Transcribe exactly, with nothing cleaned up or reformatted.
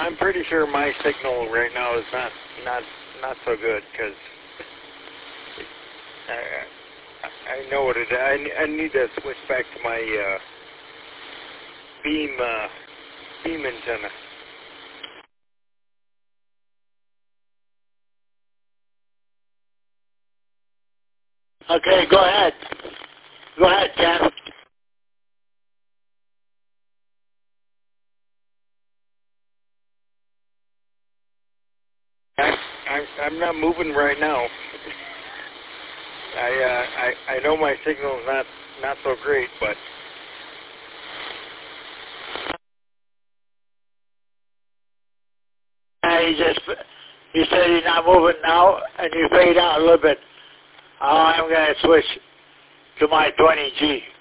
I'm pretty sure my signal right now is not not not so good because I, I know what it is. I, I need to switch back to my uh, beam uh, beam antenna. Okay, go ahead. Go ahead, Ken. I, I'm I'm not moving right now. I uh, I I know my signal's not not so great, but Uh, he just he said he's not moving now, and you fade out a little bit. Uh, I'm going to switch to my twenty G.